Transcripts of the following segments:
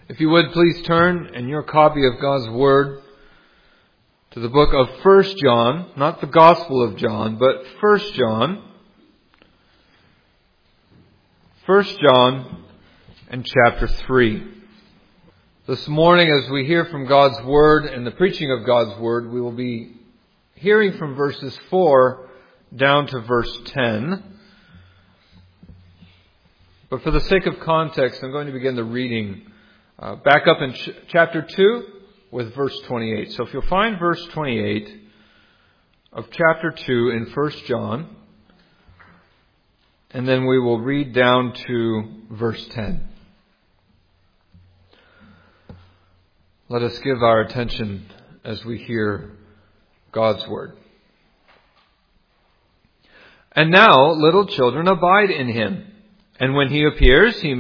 If you would, please turn in your copy of God's Word to the book of 1 John, not the Gospel of John, but 1 John. 1 John and chapter 3. This morning, as we hear from God's Word and the preaching of God's Word, we will be hearing from verses 4 down to verse 10. But for the sake of context, I'm going to begin the reading back up in chapter 2 with verse 28. So if you'll find verse 28 of chapter 2 in 1 John, and then we will read down to verse 10. Let us give our attention as we hear God's Word. And now, little children, abide in Him, and when He appears, we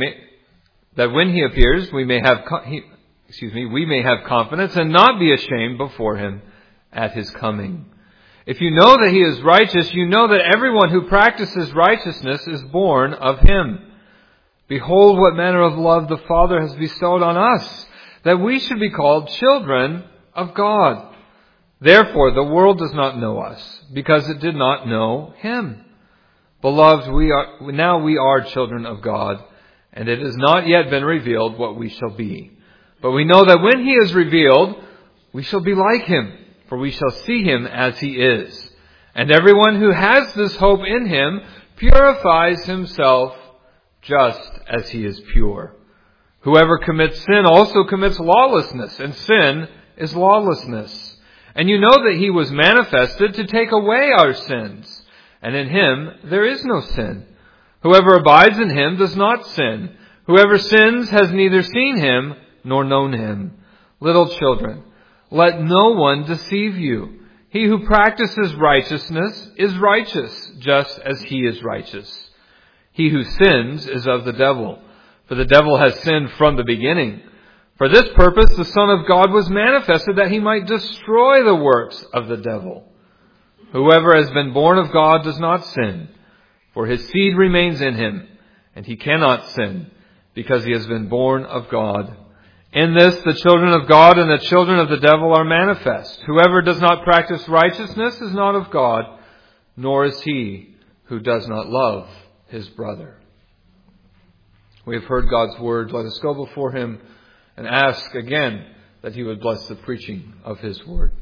may have confidence and not be ashamed before Him at His coming. If you know that He is righteous, you know that everyone who practices righteousness is born of Him. Behold, what manner of love the Father has bestowed on us, that we should be called children of God. Therefore, the world does not know us, because it did not know Him. Beloved, we are children of God, and it has not yet been revealed what we shall be. But we know that when He is revealed, we shall be like Him, for we shall see Him as He is. And everyone who has this hope in Him purifies himself just as He is pure. Whoever commits sin also commits lawlessness, and sin is lawlessness. And you know that He was manifested to take away our sins, and in Him there is no sin. Whoever abides in Him does not sin. Whoever sins has neither seen Him nor known Him. Little children, let no one deceive you. He who practices righteousness is righteous, just as he is righteous. He who sins is of the devil, for the devil has sinned from the beginning. For this purpose the Son of God was manifested, that He might destroy the works of the devil. Whoever has been born of God does not sin, for his seed remains in him, and he cannot sin, because he has been born of God. In this the children of God and the children of the devil are manifest. Whoever does not practice righteousness is not of God, nor is he who does not love his brother. We have heard God's Word. Let us go before Him and ask again that He would bless the preaching of His Word.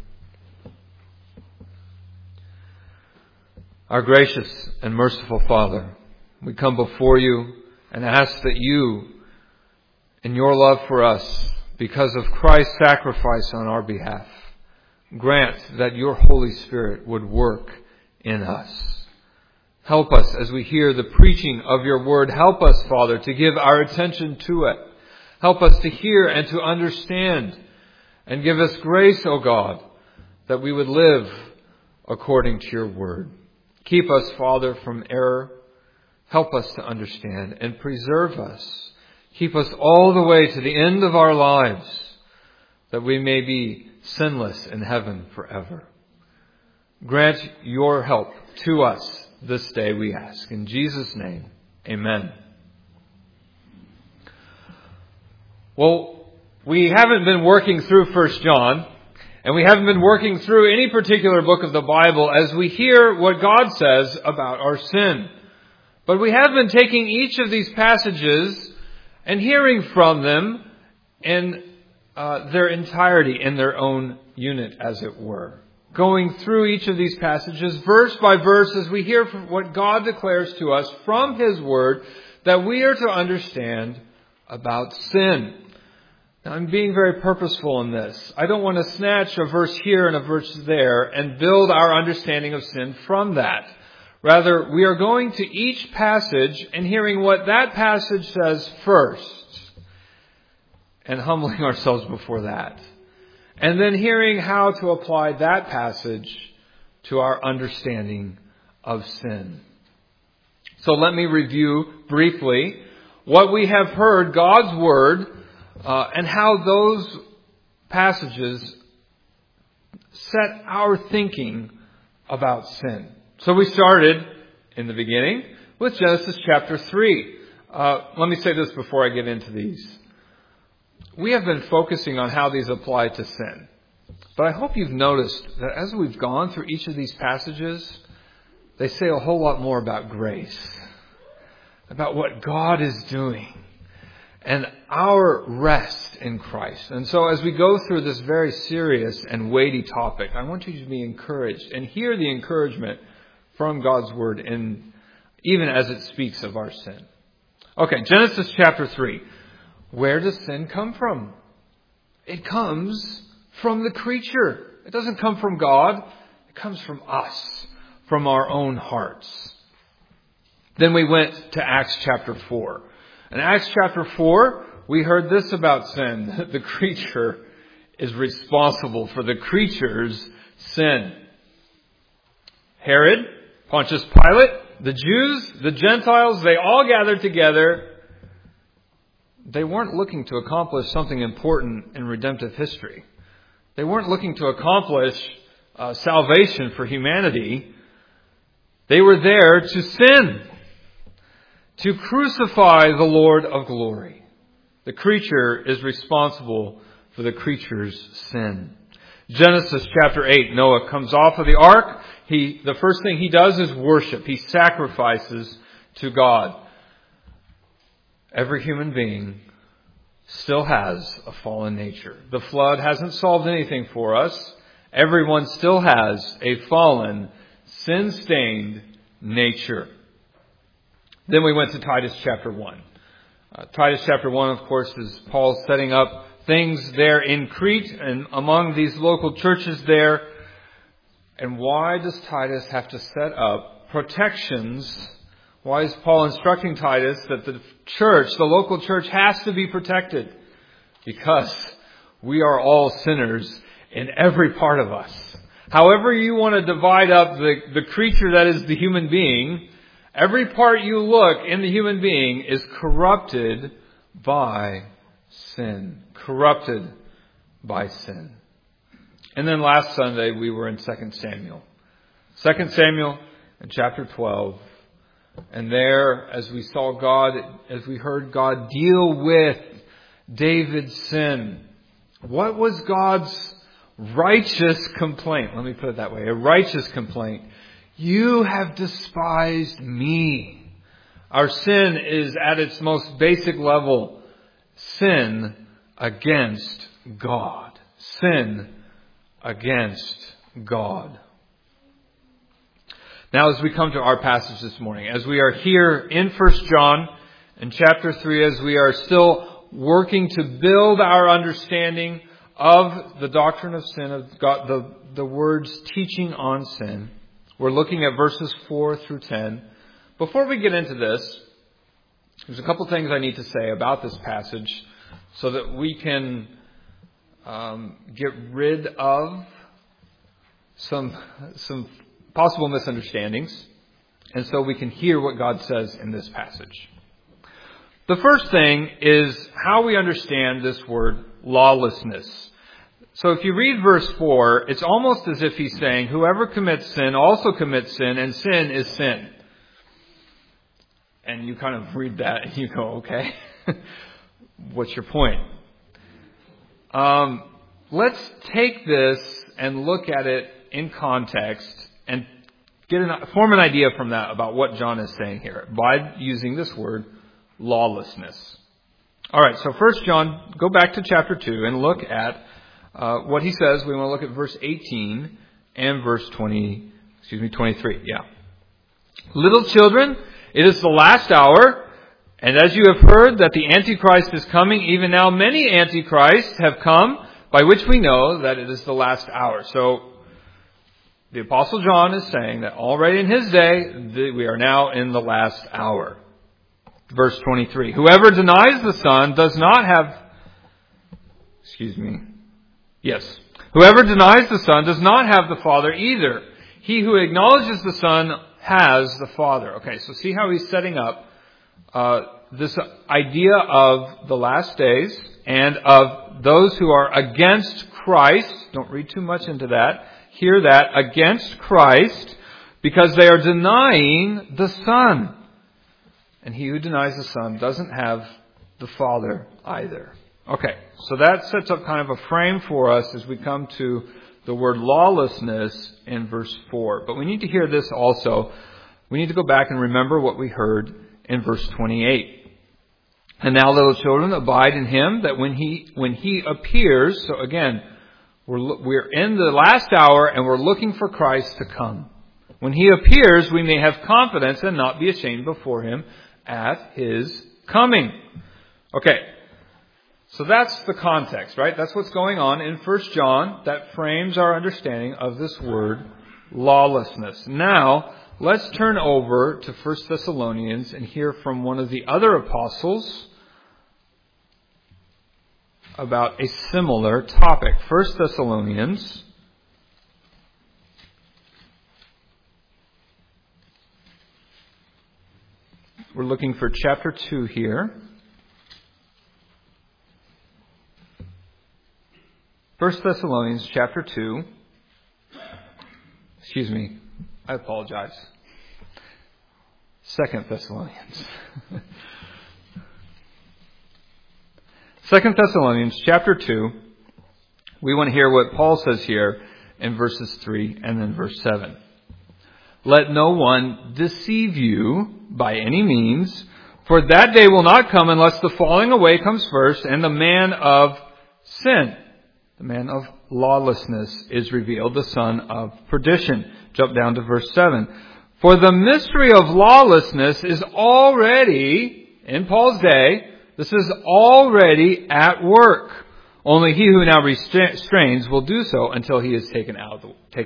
Our gracious and merciful Father, we come before You and ask that You, in Your love for us, because of Christ's sacrifice on our behalf, grant that Your Holy Spirit would work in us. Help us as we hear the preaching of Your Word. Help us, Father, to give our attention to it. Help us to hear and to understand. And give us grace, O God, that we would live according to Your Word. Keep us, Father, from error. Help us to understand and preserve us. Keep us all the way to the end of our lives, that we may be sinless in heaven forever. Grant Your help to us this day, we ask. In Jesus' name, amen. Well, we haven't been working through 1 John, and we haven't been working through any particular book of the Bible as we hear what God says about our sin. But we have been taking each of these passages and hearing from them in their entirety, in their own unit, as it were. Going through each of these passages, verse by verse, as we hear from what God declares to us from His Word that we are to understand about sin. Now, I'm being very purposeful in this. I don't want to snatch a verse here and a verse there and build our understanding of sin from that. Rather, we are going to each passage and hearing what that passage says first, and humbling ourselves before that. And then hearing how to apply that passage to our understanding of sin. So let me review briefly what we have heard, God's Word, and how those passages set our thinking about sin. So we started in the beginning with Genesis chapter 3. Let me say this before I get into these. we have been focusing on how these apply to sin. But I hope you've noticed that as we've gone through each of these passages, they say a whole lot more about grace, about what God is doing, and our rest in Christ. And so as we go through this very serious and weighty topic, I want you to be encouraged and hear the encouragement from God's Word, even as it speaks of our sin. Okay, Genesis chapter 3. Where does sin come from? It comes from the creature. It doesn't come from God. It comes from us, from our own hearts. Then we went to Acts chapter 4. In Acts chapter 4, we heard this about sin. The creature is responsible for the creature's sin. Herod, Pontius Pilate, the Jews, the Gentiles, they all gathered together. They weren't looking to accomplish something important in redemptive history. They weren't looking to accomplish salvation for humanity. They were there to sin, to crucify the Lord of glory. The creature is responsible for the creature's sin. Genesis chapter 8, Noah comes off of the ark. The first thing he does is worship. He sacrifices to God. Every human being still has a fallen nature. The flood hasn't solved anything for us. Everyone still has a fallen, sin-stained nature. Then we went to Titus chapter 1. Titus chapter 1, of course, is Paul setting up things there in Crete and among these local churches there. And why does Titus have to set up protections? Why is Paul instructing Titus that the church, the local church, has to be protected? Because we are all sinners in every part of us. However you want to divide up the creature that is the human being, every part you look in the human being is corrupted by sin. Corrupted by sin. And then last Sunday we were in 2 Samuel. 2 Samuel in chapter 12. And there, as we saw God, as we heard God deal with David's sin, what was God's righteous complaint? Let me put it that way. A righteous complaint. You have despised me. Our sin is at its most basic level. Sin against God. Sin against God. Now as we come to our passage this morning, as we are here in 1 John in chapter 3, as we are still working to build our understanding of the doctrine of sin, of God, the Word's teaching on sin, we're looking at verses 4 through 10. Before we get into this, there's a couple things I need to say about this passage so that we can get rid of some possible misunderstandings, and so we can hear what God says in this passage. The first thing is how we understand this word lawlessness. So if you read verse 4, it's almost as if he's saying, whoever commits sin also commits sin, and sin is sin. And you kind of read that and you go, okay, what's your point? Let's take this and look at it in context and form an idea from that about what John is saying here by using this word lawlessness. All right, so 1 John, go back to chapter 2 and look at what he says. We want to look at verse 18 and verse 23. Yeah. Little children, it is the last hour, and as you have heard that the Antichrist is coming, even now many Antichrists have come, by which we know that it is the last hour. So the Apostle John is saying that already in his day, we are now in the last hour. Verse 23. Whoever denies the Son does not have... Whoever denies the Son does not have the Father either. He who acknowledges the Son has the Father. Okay, so see how he's setting up this idea of the last days and of those who are against Christ. Don't read too much into that. Hear that, against Christ, because they are denying the Son. And he who denies the Son doesn't have the Father either. Okay, so that sets up kind of a frame for us as we come to the word lawlessness in verse 4. But we need to hear this also. We need to go back and remember what we heard in verse 28. And now, little children, abide in Him, that when He appears, so again, we're in the last hour and we're looking for Christ to come. When He appears, we may have confidence and not be ashamed before Him at His coming. Okay. So that's the context, right? That's what's going on in 1 John that frames our understanding of this word lawlessness. Now, let's turn over to 1 Thessalonians and hear from one of the other apostles about a similar topic. 1 Thessalonians we're looking for chapter 2 here. 1 Thessalonians chapter 2. Excuse me. I apologize. 2 Thessalonians. 2 Thessalonians chapter 2. We want to hear what Paul says here in verses 3 and then verse 7. Let no one deceive you by any means, for that day will not come unless the falling away comes first and the man of sin, the man of lawlessness, is revealed, the son of perdition. Jump down to verse 7. For the mystery of lawlessness is already, in Paul's day, this is already at work. Only he who now restrains will do so until he is taken out of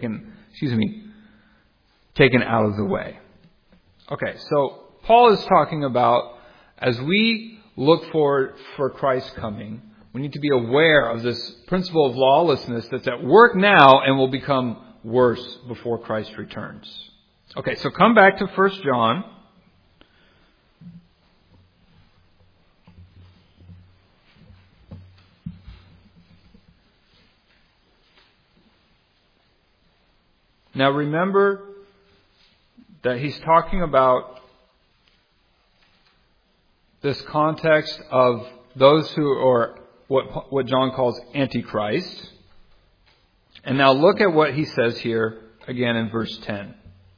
the way. Okay, so Paul is talking about, as we look forward for Christ's coming, we need to be aware of this principle of lawlessness that's at work now and will become worse before Christ returns. Okay, so come back to 1 John. Now remember that he's talking about this context of those who are what John calls Antichrist. And now look at what he says here again in verse 10.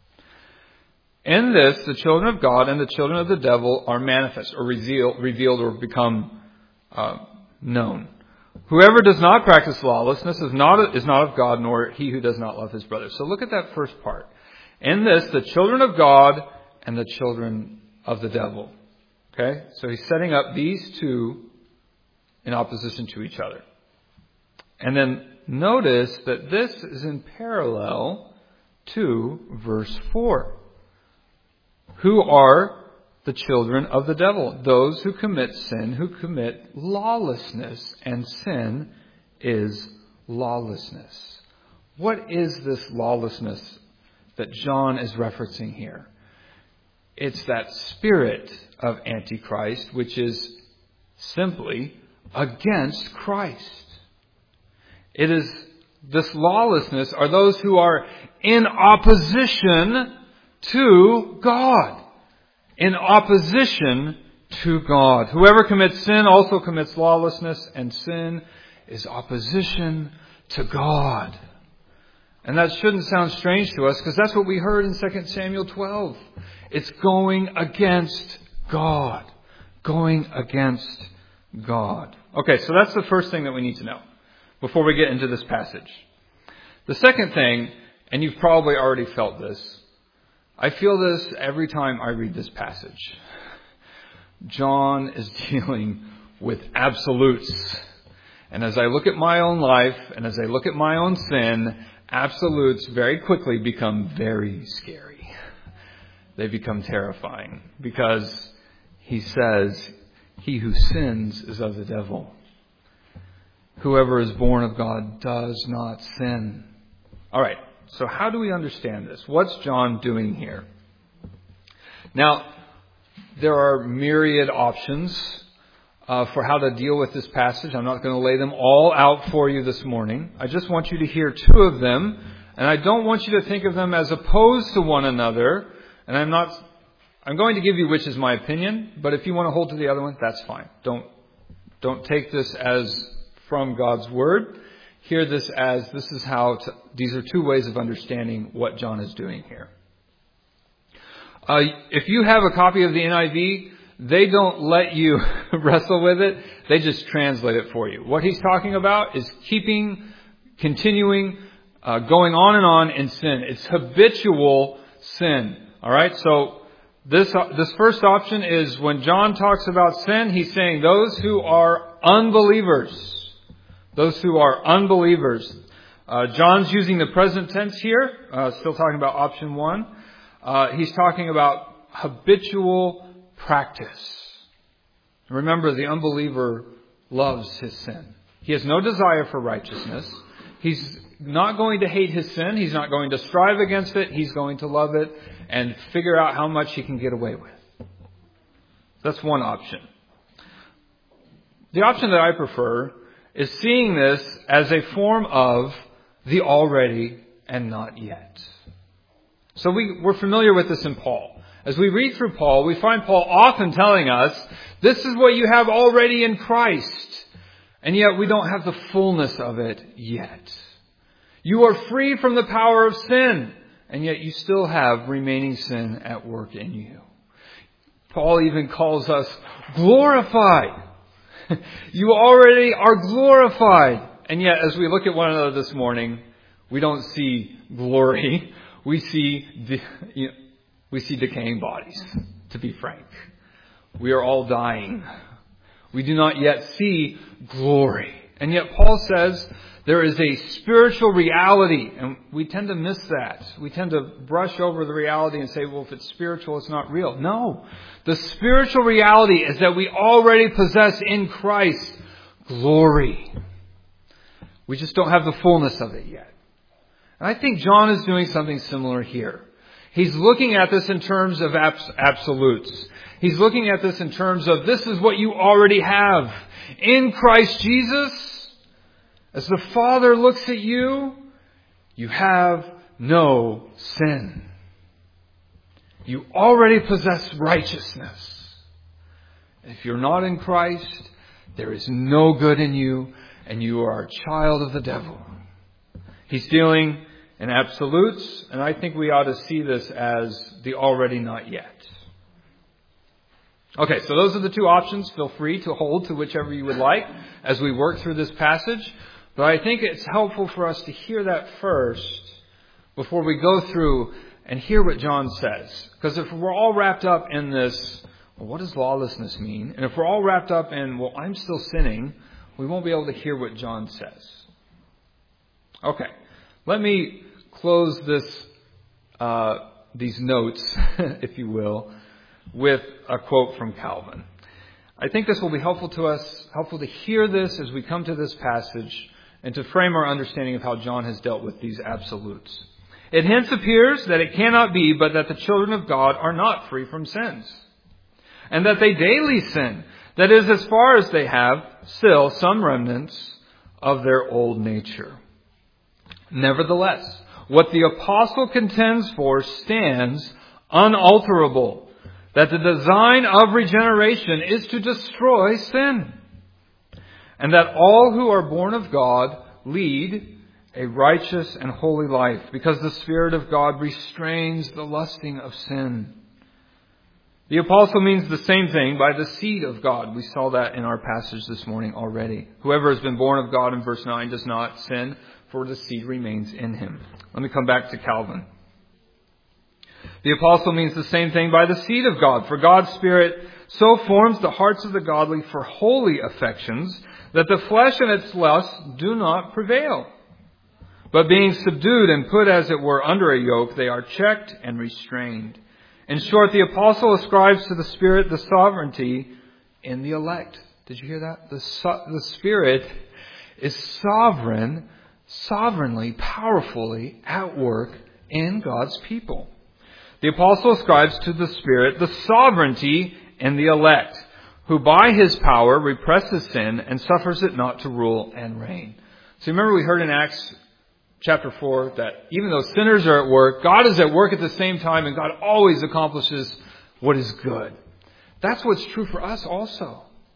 In this, the children of God and the children of the devil are manifest, or revealed or become known. Whoever does not practice lawlessness is not of God, nor he who does not love his brother. So look at that first part. In this, the children of God and the children of the devil. Okay? So he's setting up these two in opposition to each other. And then notice that this is in parallel to verse 4. Who are the children of the devil? Those who commit sin, who commit lawlessness. And sin is lawlessness. What is this lawlessness that John is referencing here? It's that spirit of Antichrist, which is simply against Christ. It is this lawlessness are those who are in opposition to God. In opposition to God. Whoever commits sin also commits lawlessness, and sin is opposition to God. And that shouldn't sound strange to us, because that's what we heard in 2 Samuel 12. It's going against God. Going against God. Okay, so that's the first thing that we need to know before we get into this passage. The second thing, and you've probably already felt this, I feel this every time I read this passage. John is dealing with absolutes. And as I look at my own life, and as I look at my own sin, absolutes very quickly become very scary. They become terrifying. Because he says, he who sins is of the devil. Whoever is born of God does not sin. All right. So how do we understand this? What's John doing here? Now, there are myriad options for how to deal with this passage. I'm not going to lay them all out for you this morning. I just want you to hear two of them. And I don't want you to think of them as opposed to one another. And I'm going to give you which is my opinion. But if you want to hold to the other one, that's fine. Don't Don't take this as from God's Word. Hear this as these are two ways of understanding what John is doing here. If you have a copy of the NIV, they don't let you wrestle with it. They just translate it for you. What he's talking about is continuing, going on and on in sin. It's habitual sin. All right. So this first option is when John talks about sin, he's saying those who are unbelievers. Those who are unbelievers. John's using the present tense here. Still talking about option 1. He's talking about habitual practice. Remember, the unbeliever loves his sin. He has no desire for righteousness. He's not going to hate his sin. He's not going to strive against it. He's going to love it and figure out how much he can get away with. That's one option. The option that I prefer is seeing this as a form of the already and not yet. So we're familiar with this in Paul. As we read through Paul, we find Paul often telling us, this is what you have already in Christ. And yet we don't have the fullness of it yet. You are free from the power of sin, and yet you still have remaining sin at work in you. Paul even calls us glorified. You already are glorified. And yet, as we look at one another this morning, we don't see glory. We see decaying bodies, to be frank. We are all dying. We do not yet see glory. And yet Paul says there is a spiritual reality, and we tend to miss that. We tend to brush over the reality and say, well, if it's spiritual, it's not real. No. The spiritual reality is that we already possess in Christ glory. We just don't have the fullness of it yet. And I think John is doing something similar here. He's looking at this in terms of absolutes. He's looking at this in terms of this is what you already have. In Christ Jesus, as the Father looks at you, you have no sin. You already possess righteousness. If you're not in Christ, there is no good in you, and you are a child of the devil. He's dealing in absolutes, and I think we ought to see this as the already not yet. Okay, so those are the two options. Feel free to hold to whichever you would like as we work through this passage. But I think it's helpful for us to hear that first before we go through and hear what John says. Because if we're all wrapped up in this, well, what does lawlessness mean? And if we're all wrapped up in, well, I'm still sinning, we won't be able to hear what John says. Okay, let me close these notes, if you will, with a quote from Calvin. I think this will be helpful to us, helpful to hear this as we come to this passage and to frame our understanding of how John has dealt with these absolutes. It hence appears that it cannot be but that the children of God are not free from sins, and that they daily sin. That is, as far as they have still some remnants of their old nature. Nevertheless, what the apostle contends for stands unalterable, that the design of regeneration is to destroy sin, and that all who are born of God lead a righteous and holy life, because the Spirit of God restrains the lusting of sin. The apostle means the same thing by the seed of God. We saw that in our passage this morning already. Whoever has been born of God, in verse 9, does not sin, for the seed remains in him. Let me come back to Calvin. The apostle means the same thing by the seed of God. For God's Spirit so forms the hearts of the godly for holy affections, that the flesh and its lusts do not prevail. But being subdued and put, as it were, under a yoke, they are checked and restrained. In short, the apostle ascribes to the Spirit the sovereignty in the elect. Did you hear that? The Spirit is sovereignly, powerfully at work in God's people. The apostle ascribes to the Spirit the sovereignty in the elect, who by His power represses sin and suffers it not to rule and reign. So remember we heard in Acts chapter 4 that even though sinners are at work, God is at work at the same time, and God always accomplishes what is good. That's what's true for us also.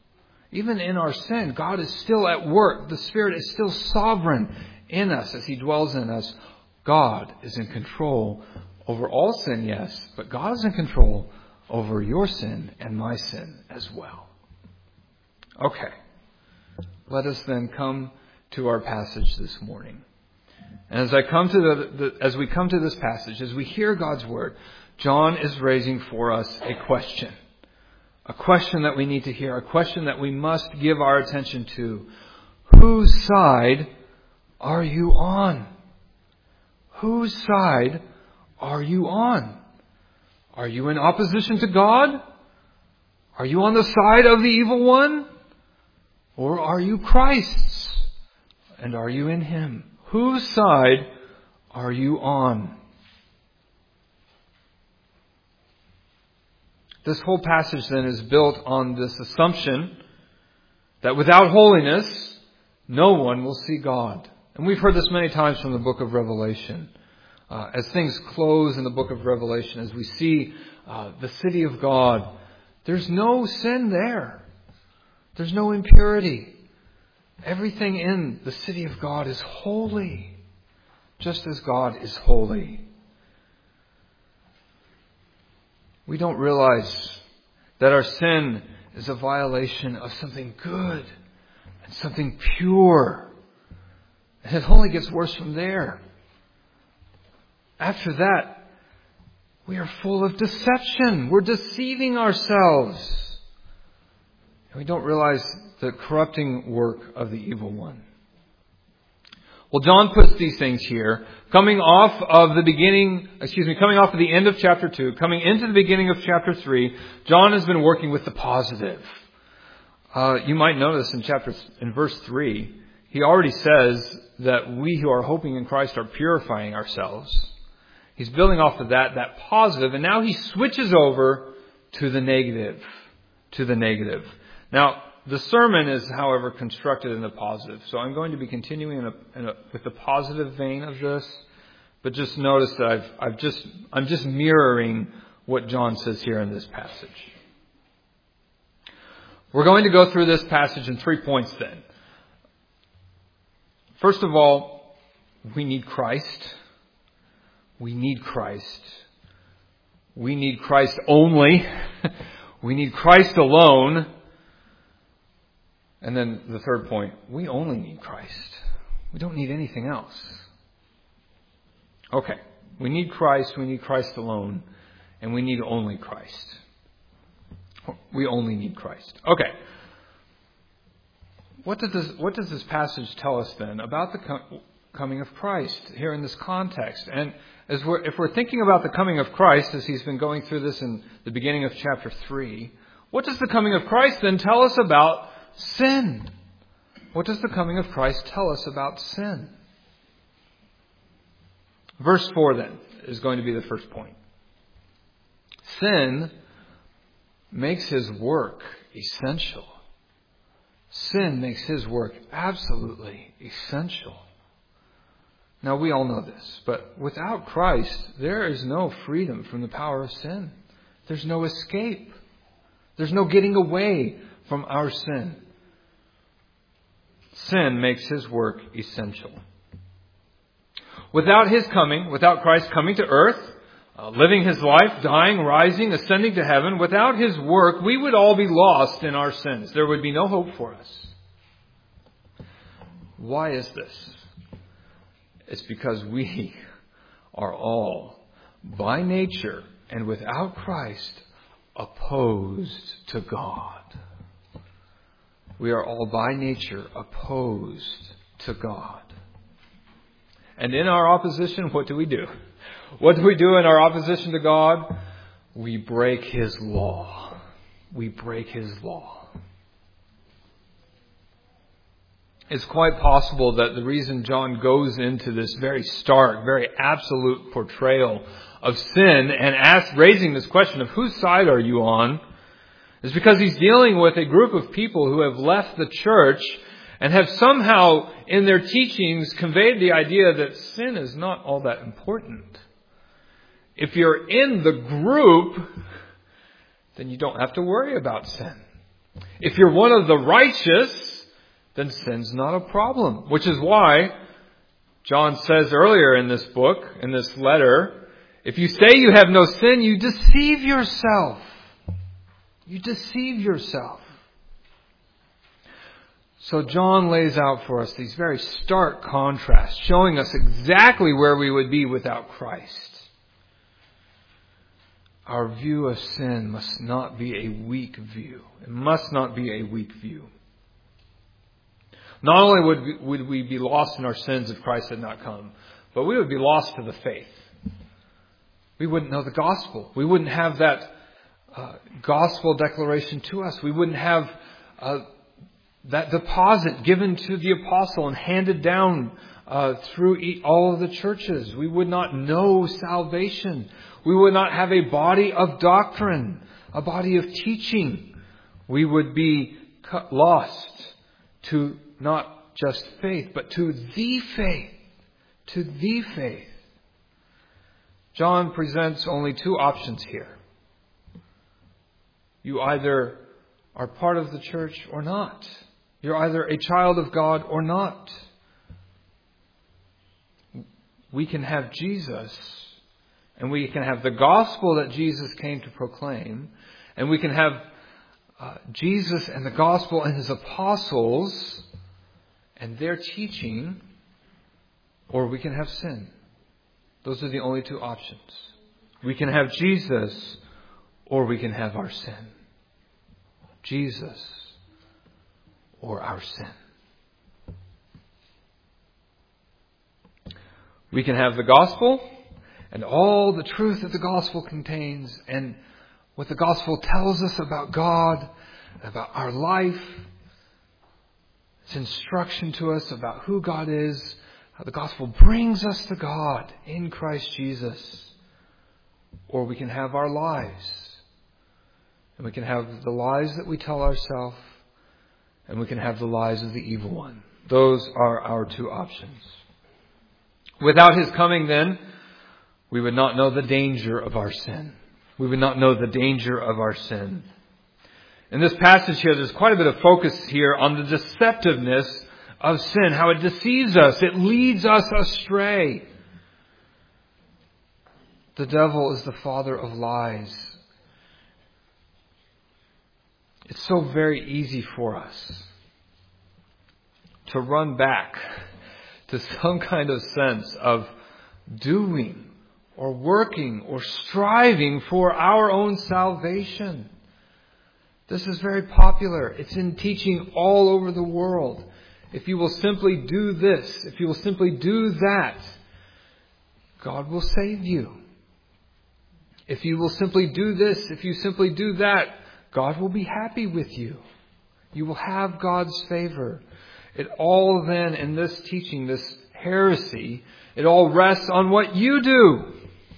Even in our sin, God is still at work. The Spirit is still sovereign in us as He dwells in us. God is in control over all sin, yes, but God is in control over your sin and my sin as well. Okay. Let us then come to our passage this morning. And as we come to this passage, as we hear God's word, John is raising for us a question. A question that we need to hear, a question that we must give our attention to. Whose side are you on? Whose side are you on? Are you in opposition to God? Are you on the side of the evil one? Or are you Christ's? And are you in Him? Whose side are you on? This whole passage then is built on this assumption that without holiness, no one will see God. And we've heard this many times from the book of Revelation. As things close in the book of Revelation, as we see the city of God, there's no sin there. There's no impurity. Everything in the city of God is holy, just as God is holy. We don't realize that our sin is a violation of something good and something pure. And it only gets worse from there. After that, we are full of deception. We're deceiving ourselves. And we don't realize the corrupting work of the evil one. Well, John puts these things here, coming off of the end of chapter 2, coming into the beginning of chapter 3, John has been working with the positive. You might notice in verse 3, he already says that we who are hoping in Christ are purifying ourselves. He's building off of that positive, and now he switches over to the negative. Now, the sermon is, however, constructed in the positive. So I'm going to be continuing with the positive vein of this. But just notice that I'm just mirroring what John says here in this passage. We're going to go through this passage in 3 points then. First of all, we need Christ. We need Christ. We need Christ only. We need Christ alone. And then the third point, we only need Christ. We don't need anything else. Okay, we need Christ alone, and we need only Christ. We only need Christ. Okay. What does this passage tell us then about the coming of Christ here in this context? And if we're thinking about the coming of Christ, as he's been going through this in the beginning of chapter 3, what does the coming of Christ then tell us about sin? What does the coming of Christ tell us about sin? Verse 4 then is going to be the first point. Sin makes his work essential. Sin makes his work absolutely essential. Now we all know this, but without Christ, there is no freedom from the power of sin. There's no escape. There's no getting away from our sin. Sin makes his work essential. Without Christ coming to earth, living his life, dying, rising, ascending to heaven, without his work, we would all be lost in our sins. There would be no hope for us. Why is this? It's because we are all, by nature and without Christ, opposed to God. We are all by nature opposed to God. And in our opposition, what do we do? What do we do in our opposition to God? We break His law. We break His law. It's quite possible that the reason John goes into this very stark, very absolute portrayal of sin and raising this question of whose side are you on, is because he's dealing with a group of people who have left the church and have somehow in their teachings conveyed the idea that sin is not all that important. If you're in the group, then you don't have to worry about sin. If you're one of the righteous, then sin's not a problem. Which is why John says earlier in this book, in this letter, if you say you have no sin, you deceive yourself. You deceive yourself. So John lays out for us these very stark contrasts, showing us exactly where we would be without Christ. Our view of sin must not be a weak view. It must not be a weak view. Not only would we be lost in our sins if Christ had not come, but we would be lost to the faith. We wouldn't know the gospel. We wouldn't have that gospel declaration to us. We wouldn't have that deposit given to the apostle and handed down through all of the churches. We would not know salvation. We would not have a body of doctrine, a body of teaching. We would be lost to not just faith, but to the faith. To the faith. John presents only two options here. You either are part of the church or not. You're either a child of God or not. We can have Jesus, and we can have the gospel that Jesus came to proclaim, and we can have Jesus and the gospel and his apostles and their teaching, or we can have sin. Those are the only two options. We can have Jesus, or we can have our sin. Jesus or our sin. We can have the gospel and all the truth that the gospel contains and what the gospel tells us about God, about our life. It's instruction to us about who God is, how the gospel brings us to God in Christ Jesus. Or we can have our lives. And we can have the lies that we tell ourselves. And we can have the lies of the evil one. Those are our two options. Without his coming then, we would not know the danger of our sin. We would not know the danger of our sin. In this passage here, there's quite a bit of focus here on the deceptiveness of sin, how it deceives us. It leads us astray. The devil is the father of lies. It's so very easy for us to run back to some kind of sense of doing or working or striving for our own salvation. This is very popular. It's in teaching all over the world. If you will simply do this, if you will simply do that, God will save you. If you will simply do this, if you simply do that, God will be happy with you. You will have God's favor. It all then, in this teaching, this heresy, it all rests on what you do.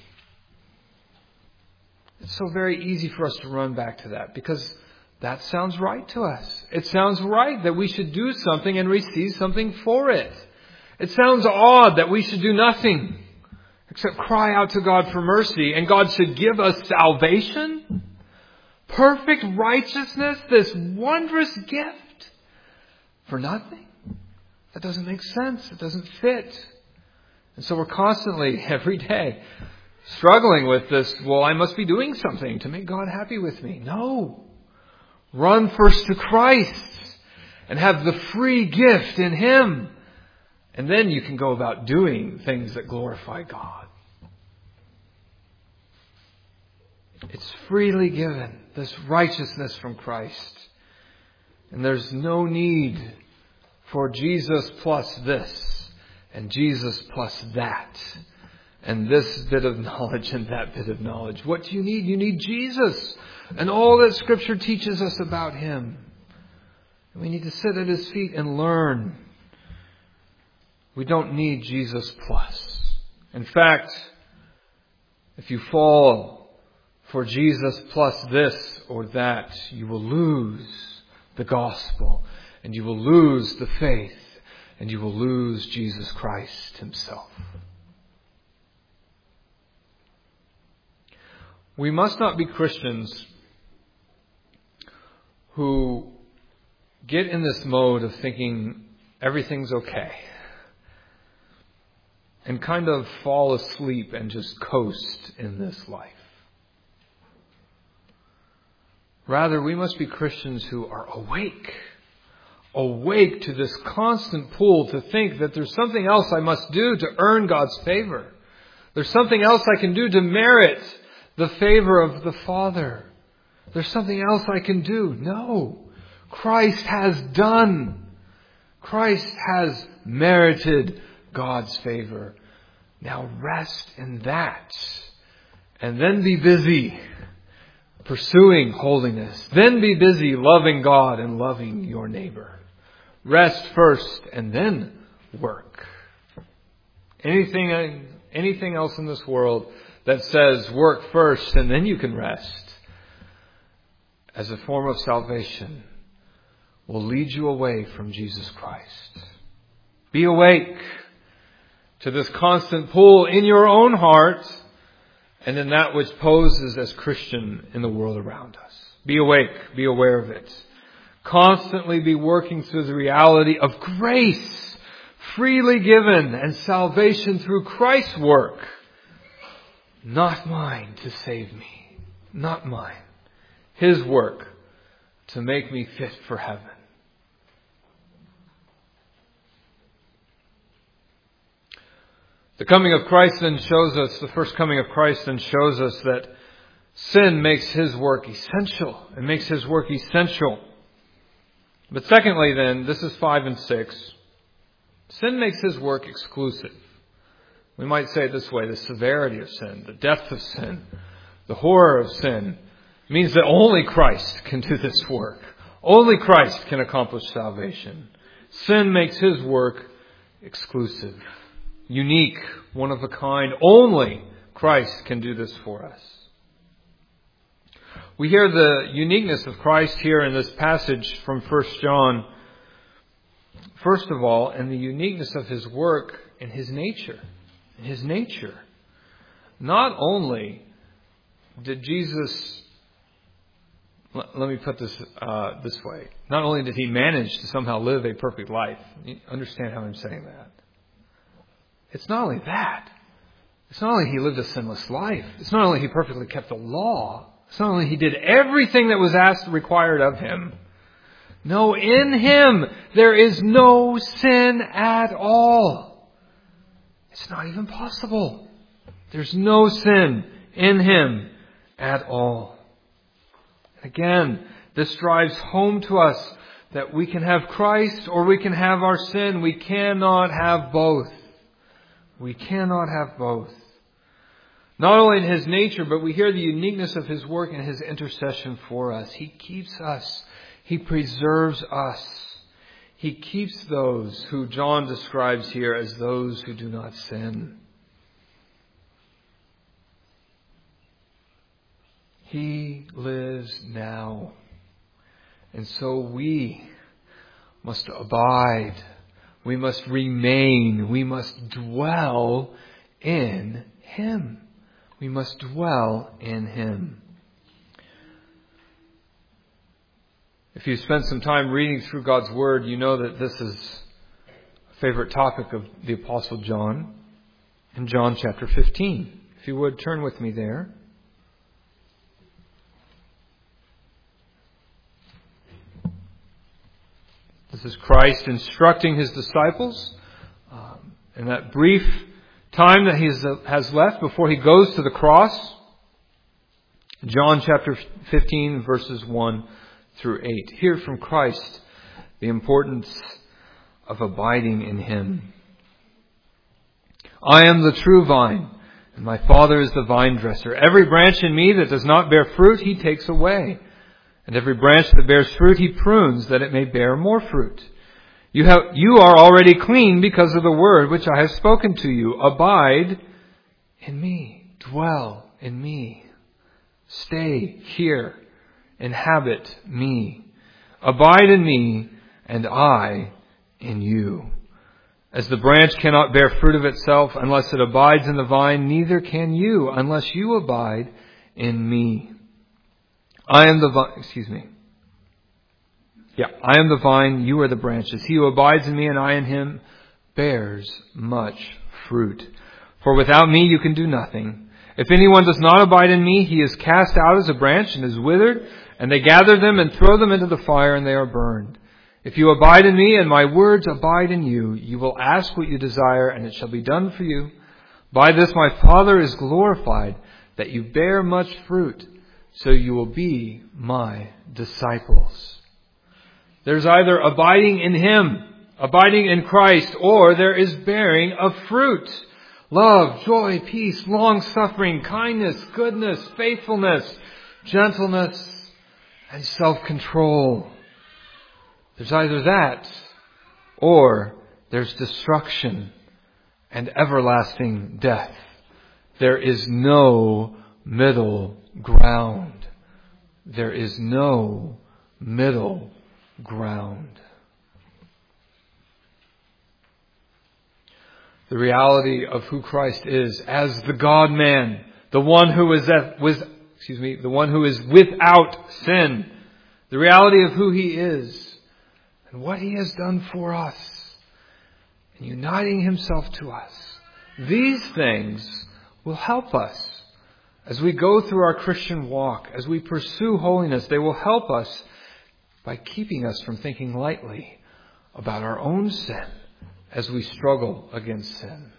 It's so very easy for us to run back to that because that sounds right to us. It sounds right that we should do something and receive something for it. It sounds odd that we should do nothing except cry out to God for mercy and God should give us salvation. Perfect righteousness, this wondrous gift for nothing. That doesn't make sense. It doesn't fit. And so we're constantly, every day, struggling with this, well, I must be doing something to make God happy with me. No. Run first to Christ and have the free gift in Him. And then you can go about doing things that glorify God. It's freely given, this righteousness from Christ. And there's no need for Jesus plus this and Jesus plus that and this bit of knowledge and that bit of knowledge. What do you need? You need Jesus and all that Scripture teaches us about Him. And we need to sit at His feet and learn. We don't need Jesus plus. In fact, if you fall for Jesus plus this or that, you will lose the gospel and you will lose the faith and you will lose Jesus Christ Himself. We must not be Christians who get in this mode of thinking everything's okay and kind of fall asleep and just coast in this life. Rather, we must be Christians who are awake to this constant pull to think that there's something else I must do to earn God's favor. There's something else I can do to merit the favor of the Father. There's something else I can do. No. Christ has done. Christ has merited God's favor. Now rest in that. And then be busy pursuing holiness. Then be busy loving God and loving your neighbor. Rest first and then work. Anything else in this world that says work first and then you can rest as a form of salvation will lead you away from Jesus Christ. Be awake to this constant pull in your own heart and in that which poses as Christian in the world around us. Be awake. Be aware of it. Constantly be working through the reality of grace freely given and salvation through Christ's work. Not mine to save me. Not mine. His work to make me fit for heaven. The coming of Christ then shows us, the first coming of Christ then shows us that sin makes His work essential. It makes His work essential. But secondly then, this is 5 and 6. Sin makes His work exclusive. We might say it this way, the severity of sin, the depth of sin, the horror of sin means that only Christ can do this work. Only Christ can accomplish salvation. Sin makes His work exclusive, unique, one of a kind. Only Christ can do this for us. We hear the uniqueness of Christ here in this passage from 1 John. First of all, and the uniqueness of His work in His nature. In His nature. Not only did Jesus, let me put this this way. Not only did He manage to somehow live a perfect life. You understand how I'm saying that? It's not only that. It's not only He lived a sinless life. It's not only He perfectly kept the law. It's not only He did everything that was required of Him. No, in Him there is no sin at all. It's not even possible. There's no sin in Him at all. Again, this drives home to us that we can have Christ or we can have our sin. We cannot have both. We cannot have both. Not only in His nature, but we hear the uniqueness of His work and His intercession for us. He keeps us. He preserves us. He keeps those who John describes here as those who do not sin. He lives now. And so we must abide. We must remain. We must dwell in Him. We must dwell in Him. If you spend some time reading through God's Word, you know that this is a favorite topic of the Apostle John. In John chapter 15. If you would, turn with me there. This is Christ instructing His disciples in that brief time that He has left before He goes to the cross. John chapter 15 verses 1 through 8. Hear from Christ the importance of abiding in Him. I am the true vine, and my Father is the vine dresser. Every branch in me that does not bear fruit, He takes away. And every branch that bears fruit, He prunes, that it may bear more fruit. You are already clean because of the word which I have spoken to you. Abide in me. Dwell in me. Stay here. Inhabit me. Abide in me, and I in you. As the branch cannot bear fruit of itself unless it abides in the vine, neither can you unless you abide in me. I am the vine. I am the vine, you are the branches. He who abides in me and I in him bears much fruit. For without me you can do nothing. If anyone does not abide in me, he is cast out as a branch and is withered, and they gather them and throw them into the fire, and they are burned. If you abide in me and my words abide in you, you will ask what you desire, and it shall be done for you. By this my Father is glorified, that you bear much fruit, so you will be my disciples. There's either abiding in Him, abiding in Christ, or there is bearing of fruit. Love, joy, peace, long-suffering, kindness, goodness, faithfulness, gentleness, and self-control. There's either that, or there's destruction and everlasting death. There is no middle ground. There is no middle ground. The reality of who Christ is as the God-man, the one who is the one who is without sin, the reality of who He is and what He has done for us, and uniting Himself to us. These things will help us as we go through our Christian walk, as we pursue holiness. They will help us by keeping us from thinking lightly about our own sin as we struggle against sin.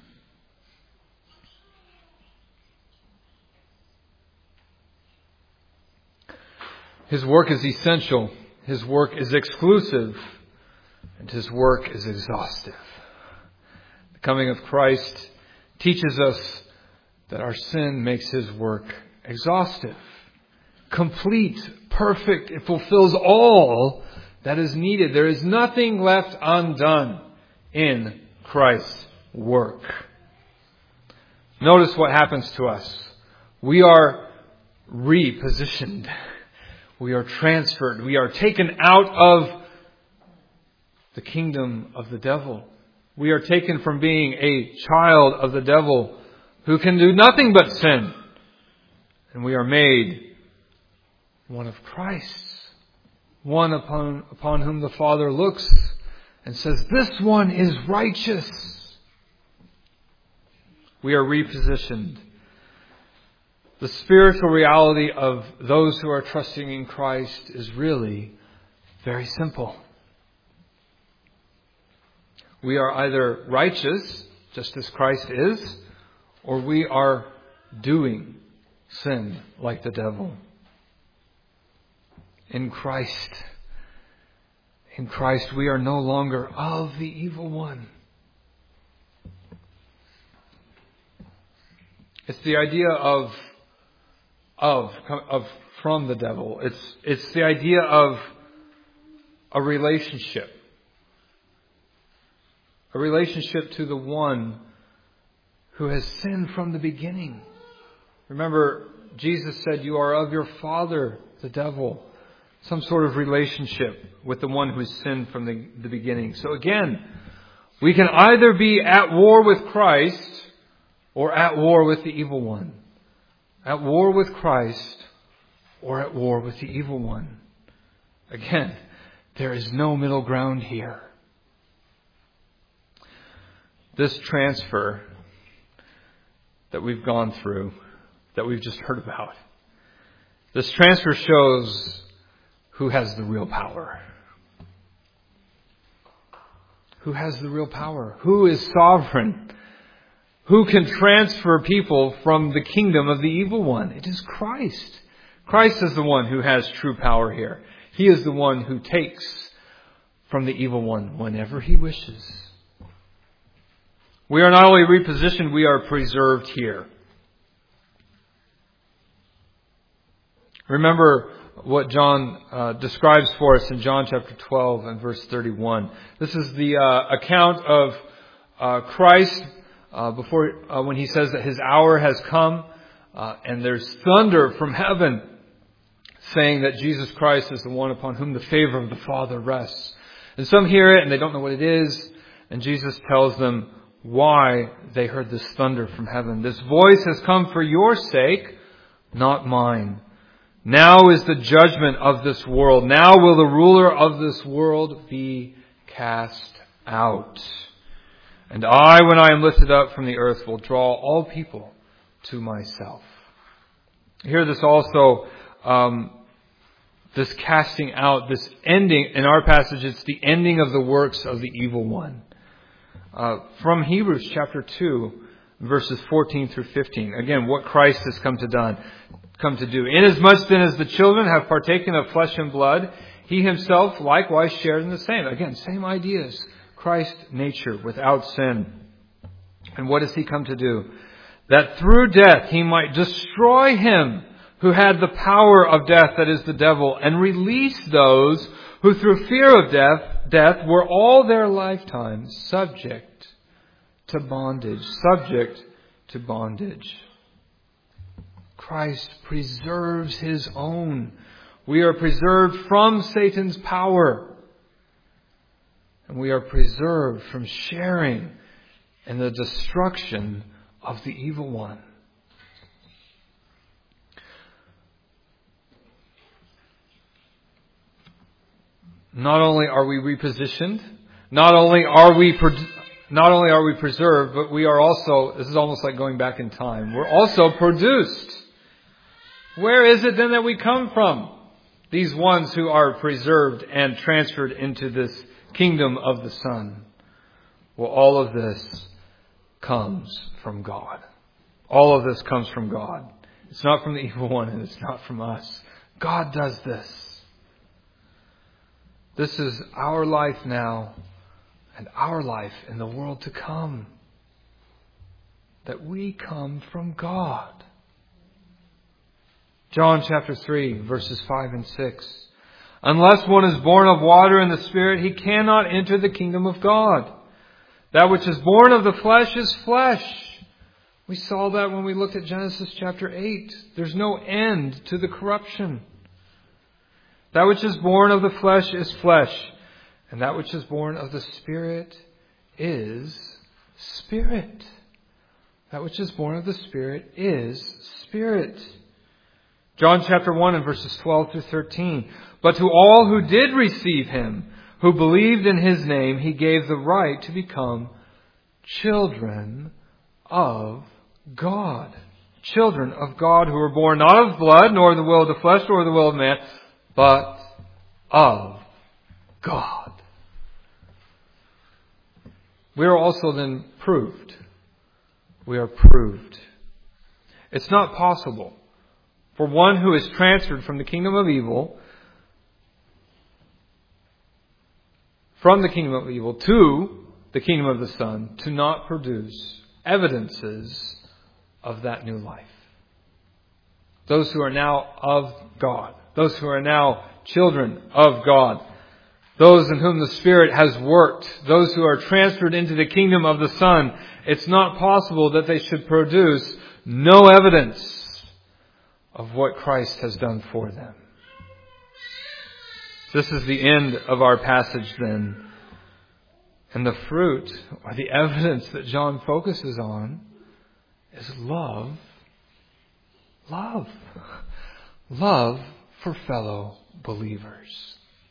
His work is essential. His work is exclusive. And His work is exhaustive. The coming of Christ teaches us that our sin makes His work exhaustive, complete, perfect. It fulfills all that is needed. There is nothing left undone in Christ's work. Notice what happens to us. We are repositioned. We are transferred. We are taken out of the kingdom of the devil. We are taken from being a child of the devil who can do nothing but sin. And we are made one of Christ's. One upon whom the Father looks and says, this one is righteous. We are repositioned. The spiritual reality of those who are trusting in Christ is really very simple. We are either righteous, just as Christ is, or we are doing sin like the devil. In Christ, we are no longer of the evil one. It's the idea of from the devil. It's the idea of a relationship. A relationship to the one who has sinned from the beginning. Remember, Jesus said, you are of your father, the devil. Some sort of relationship with the one who has sinned from the beginning. So again, we can either be at war with Christ or at war with the evil one. At war with Christ or at war with the evil one. Again, there is no middle ground here. This transfer that we've gone through, that we've just heard about, this transfer shows who has the real power. Who has the real power? Who is sovereign? Who can transfer people from the kingdom of the evil one? It is Christ. Christ is the one who has true power here. He is the one who takes from the evil one whenever He wishes. We are not only repositioned, we are preserved here. Remember what John describes for us in John chapter 12 and verse 31. This is the account of Christ before when He says that His hour has come, and there's thunder from heaven saying that Jesus Christ is the one upon whom the favor of the Father rests. And some hear it and they don't know what it is, and Jesus tells them why they heard this thunder from heaven. This voice has come for your sake, not mine. Now is the judgment of this world. Now will the ruler of this world be cast out. And I, when I am lifted up from the earth, will draw all people to myself. Hear this also, this casting out, this ending. In our passage, it's the ending of the works of the evil one. From Hebrews chapter 2, verses 14 through 15. Again, what Christ has come to do. Inasmuch then as the children have partaken of flesh and blood, he himself likewise shared in the same. Again, same ideas. Christ's nature without sin. And what has he come to do? That through death he might destroy him who had the power of death, that is the devil, and release those who through fear of death were all their lifetime subject to bondage. Christ preserves his own. We are preserved from Satan's power. And we are preserved from sharing in the destruction of the evil one. Not only are we repositioned, not only are we preserved, but we are also, this is almost like going back in time, we're also produced. Where is it then that we come from? These ones who are preserved and transferred into this kingdom of the Son. Well, all of this comes from God. All of this comes from God. It's not from the evil one, and it's not from us. God does this. This is our life now and our life in the world to come. That we come from God. John chapter 3, verses 5 and 6. Unless one is born of water and the Spirit, he cannot enter the kingdom of God. That which is born of the flesh is flesh. We saw that when we looked at Genesis chapter 8. There's no end to the corruption. That which is born of the flesh is flesh. And that which is born of the Spirit is spirit. That which is born of the Spirit is spirit. John chapter 1 and verses 12 through 13. But to all who did receive him, who believed in his name, he gave the right to become children of God. Children of God who were born not of blood, nor of the will of the flesh, nor of the will of man, but of God. We are also then proved. We are proved. It's not possible for one who is transferred from the kingdom of evil, to the kingdom of the Son, to not produce evidences of that new life. Those who are now of God, those who are now children of God, those in whom the Spirit has worked, those who are transferred into the kingdom of the Son, it's not possible that they should produce no evidence of what Christ has done for them. This is the end of our passage then. And the fruit, or the evidence that John focuses on, is love. Love. Love for fellow believers.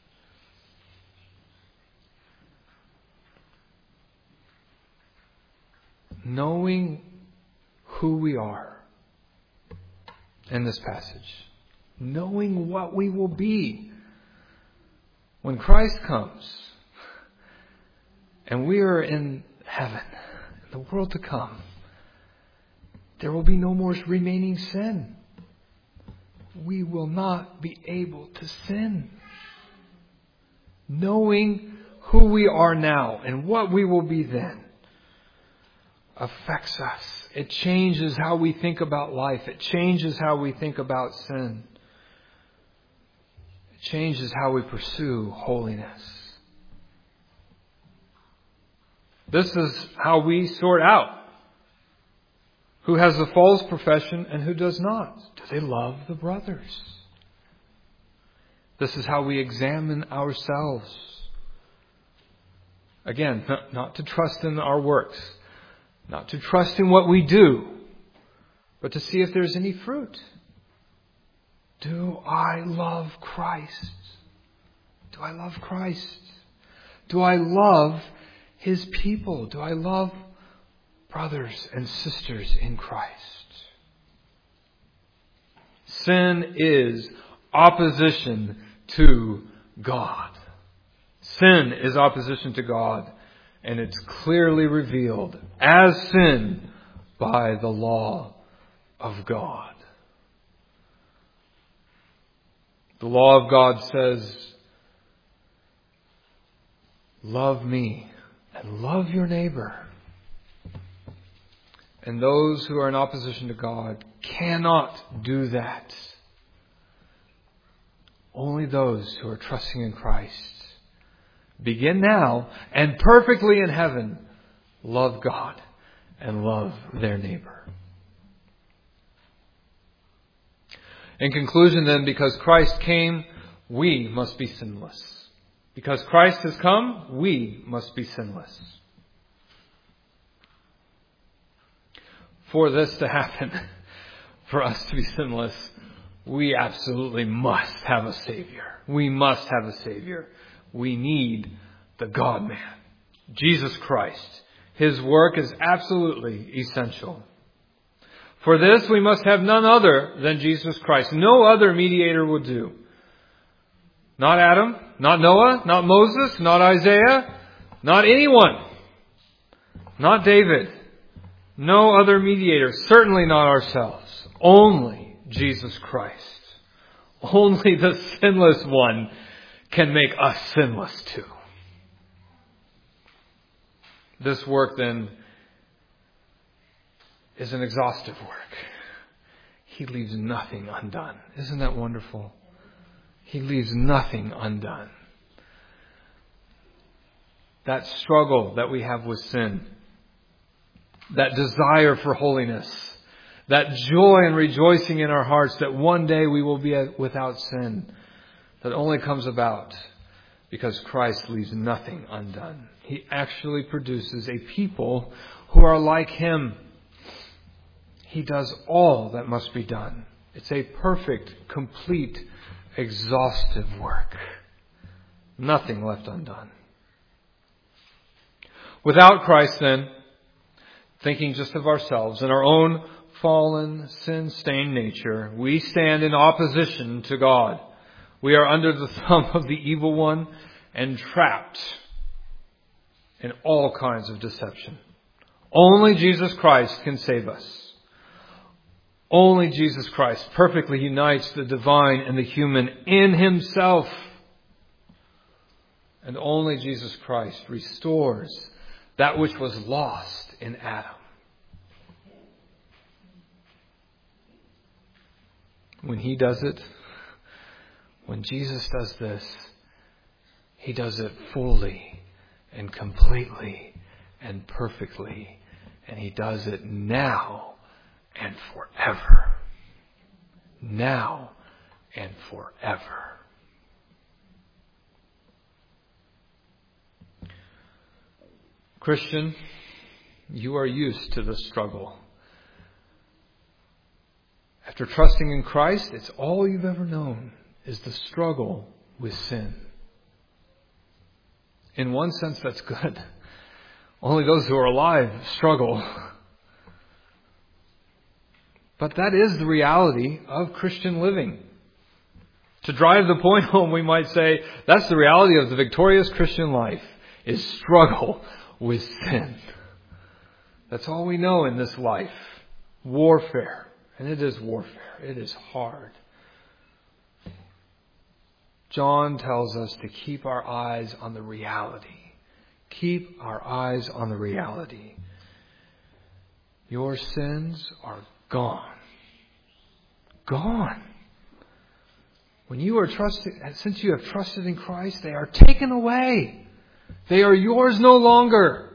Knowing who we are in this passage. Knowing what we will be when Christ comes and we are in heaven, in the world to come. There will be no more remaining sin. We will not be able to sin. Knowing who we are now and what we will be then affects us. It changes how we think about life. It changes how we think about sin. It changes how we pursue holiness. This is how we sort out who has a false profession and who does not. Do they love the brothers? This is how we examine ourselves. Again, not to trust in our works, not to trust in what we do, but to see if there's any fruit. Do I love Christ? Do I love Christ? Do I love His people? Do I love brothers and sisters in Christ? Sin is opposition to God. Sin is opposition to God, and it's clearly revealed as sin by the law of God. The law of God says, love me and love your neighbor. And those who are in opposition to God cannot do that. Only those who are trusting in Christ begin now and perfectly in heaven love God and love their neighbor. In conclusion then, because Christ came, we must be sinless. Because Christ has come, we must be sinless. For this to happen, for us to be sinless, we absolutely must have a Savior. We must have a Savior. We need the God-man, Jesus Christ. His work is absolutely essential. For this, we must have none other than Jesus Christ. No other mediator will do. Not Adam, not Noah, not Moses, not Isaiah, not anyone. Not David. No other mediator. Certainly not ourselves. Only Jesus Christ. Only the sinless one can make us sinless too. This work then is an exhaustive work. He leaves nothing undone. Isn't that wonderful? He leaves nothing undone. That struggle that we have with sin, that desire for holiness, that joy and rejoicing in our hearts that one day we will be without sin, that only comes about because Christ leaves nothing undone. He actually produces a people who are like Him. He does all that must be done. It's a perfect, complete, exhaustive work. Nothing left undone. Without Christ, then, thinking just of ourselves and our own fallen, sin-stained nature, we stand in opposition to God. We are under the thumb of the evil one and trapped in all kinds of deception. Only Jesus Christ can save us. Only Jesus Christ perfectly unites the divine and the human in Himself. And only Jesus Christ restores that which was lost in Adam. When He does it, when Jesus does this, He does it fully and completely and perfectly. And He does it now and forever. Now and forever. Christian, you are used to the struggle. After trusting in Christ, it's all you've ever known is the struggle with sin. In one sense, that's good. Only those who are alive struggle. But that is the reality of Christian living. To drive the point home, we might say that's the reality of the victorious Christian life, is struggle with sin. That's all we know in this life. Warfare. And it is warfare. It is hard. John tells us to keep our eyes on the reality. Keep our eyes on the reality. Your sins are gone. Gone. When you are trusted, since you have trusted in Christ, they are taken away. They are yours no longer.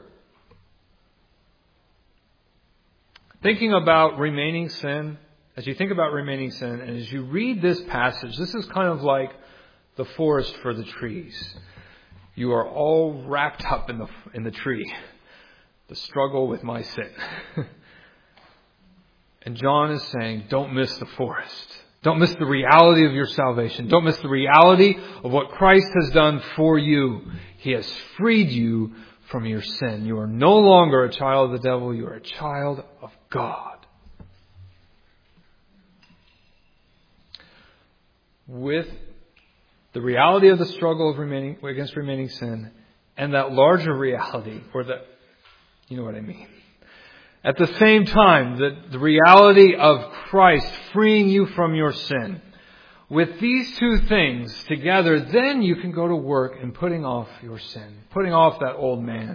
Thinking about remaining sin, as you think about remaining sin, and as you read this passage, this is kind of like the forest for the trees. You are all wrapped up in the tree. The struggle with my sin. And John is saying, don't miss the forest. Don't miss the reality of your salvation. Don't miss the reality of what Christ has done for you. He has freed you from your sin. You are no longer a child of the devil. You are a child of God. With the reality of the struggle against remaining sin and that larger reality, you know what I mean. At the same time, the reality of Christ freeing you from your sin. With these two things together, then you can go to work in putting off your sin, putting off that old man.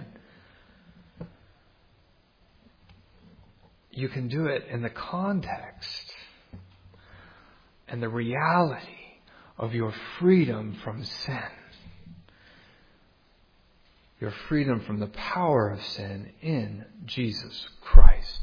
You can do it in the context and the reality of your freedom from sin. Your freedom from the power of sin in Jesus Christ.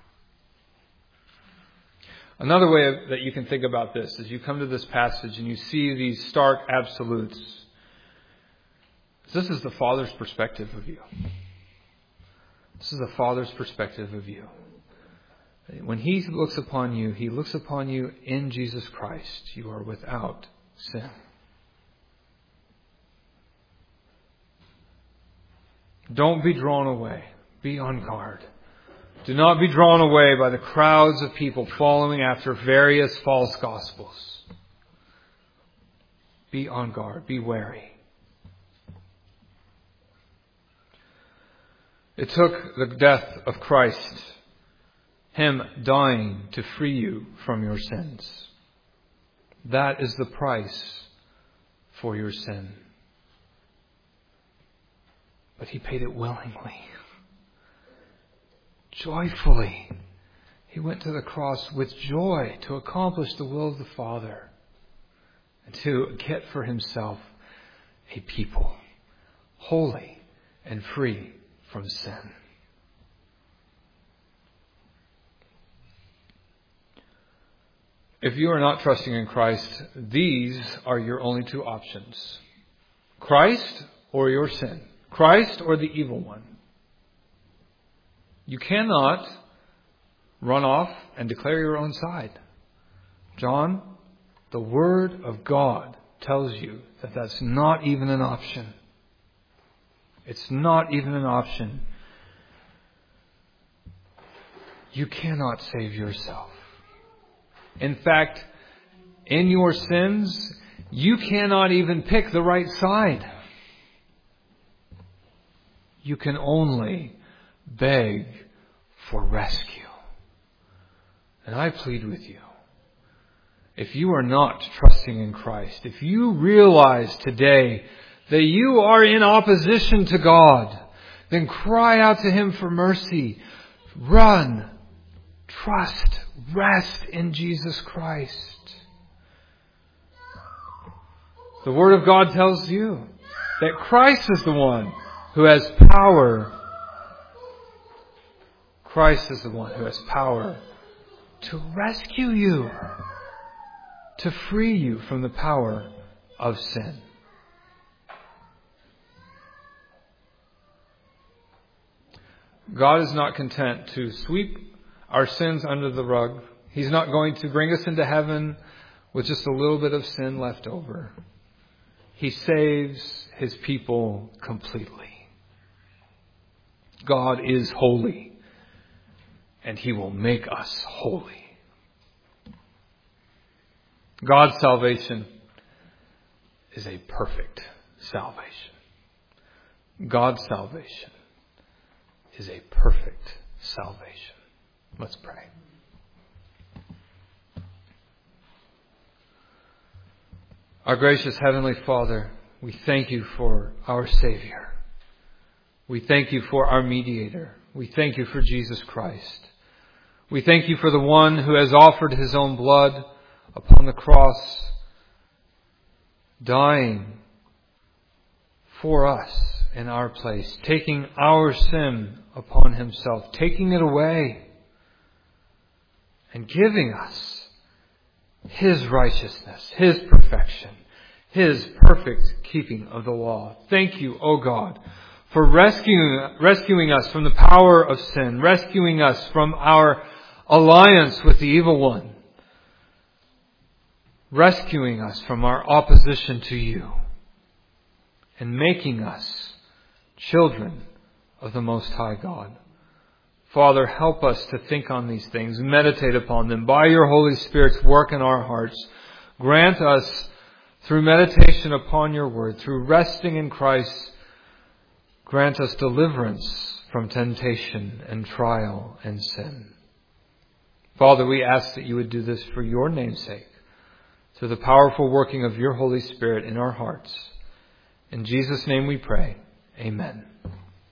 Another way that you can think about this is you come to this passage and you see these stark absolutes. This is the Father's perspective of you. This is the Father's perspective of you. When He looks upon you, He looks upon you in Jesus Christ. You are without sin. Don't be drawn away. Be on guard. Do not be drawn away by the crowds of people following after various false gospels. Be on guard. Be wary. It took the death of Christ, Him dying to free you from your sins. That is the price for your sin. But He paid it willingly. Joyfully. He went to the cross with joy to accomplish the will of the Father and to get for Himself a people holy and free from sin. If you are not trusting in Christ, these are your only two options. Christ or your sin. Christ or the evil one. You cannot run off and declare your own side. John, the Word of God tells you that that's not even an option. It's not even an option. You cannot save yourself. In fact, in your sins, you cannot even pick the right side. You can only beg for rescue. And I plead with you, if you are not trusting in Christ, if you realize today that you are in opposition to God, then cry out to Him for mercy. Run, trust, rest in Jesus Christ. The Word of God tells you that Christ is the one who has power. Christ is the one who has power to rescue you, to free you from the power of sin. God is not content to sweep our sins under the rug. He's not going to bring us into heaven with just a little bit of sin left over. He saves His people completely. God is holy, and He will make us holy. God's salvation is a perfect salvation. God's salvation is a perfect salvation. Let's pray. Our gracious Heavenly Father, we thank You for our Savior. We thank You for our mediator. We thank You for Jesus Christ. We thank You for the one who has offered His own blood upon the cross, dying for us in our place, taking our sin upon Himself, taking it away, and giving us His righteousness, His perfection, His perfect keeping of the law. Thank You, O God, for rescuing us from the power of sin, rescuing us from our alliance with the evil one. rescuing us from our opposition to you and making us children of the Most High God. Father, help us to think on these things, meditate upon them. By your Holy Spirit's work in our hearts, grant us, through meditation upon your word, through resting in Christ, grant us deliverance from temptation and trial and sin. Father, we ask that you would do this for your name's sake, through the powerful working of your Holy Spirit in our hearts. In Jesus' name we pray. Amen.